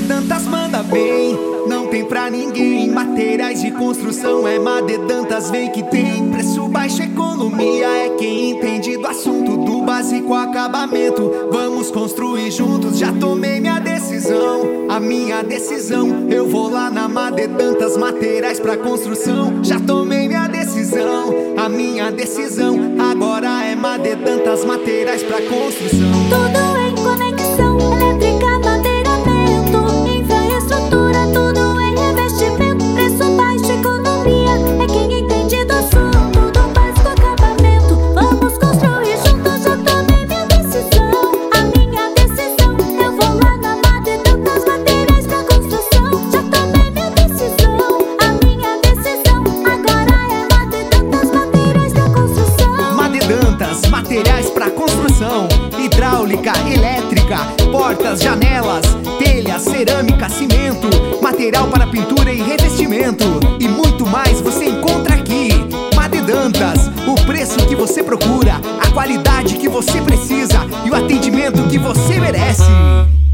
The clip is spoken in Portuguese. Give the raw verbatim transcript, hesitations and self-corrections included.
Madedantas manda bem, não tem pra ninguém. Materiais de construção é Madedantas, vem que tem. Preço baixo, economia, é quem entende do assunto, do básico ao acabamento. Vamos construir juntos, já tomei minha decisão. A minha decisão, eu vou lá na Madedantas, materiais pra construção. Já tomei minha decisão, a minha decisão agora é Madedantas, materiais pra construção. Tudo em conexão, elétrica, madeiramento, infraestrutura, tudo em revestimento. Preço baixo, economia, é quem entende do assunto, do básico ao acabamento. Vamos construir juntos, já tomei minha decisão. A minha decisão, eu vou lá na Madedantas, materiais pra construção. Já tomei minha decisão, a minha decisão agora é Madedantas, materiais pra construção. Madedantas, materiais pra construção. Hidráulica, elétrica, portas, janelas, telha, cerâmica, cimento, material para pintura e revestimento e muito mais você encontra aqui. Madedantas, o preço que você procura, a qualidade que você precisa e o atendimento que você merece.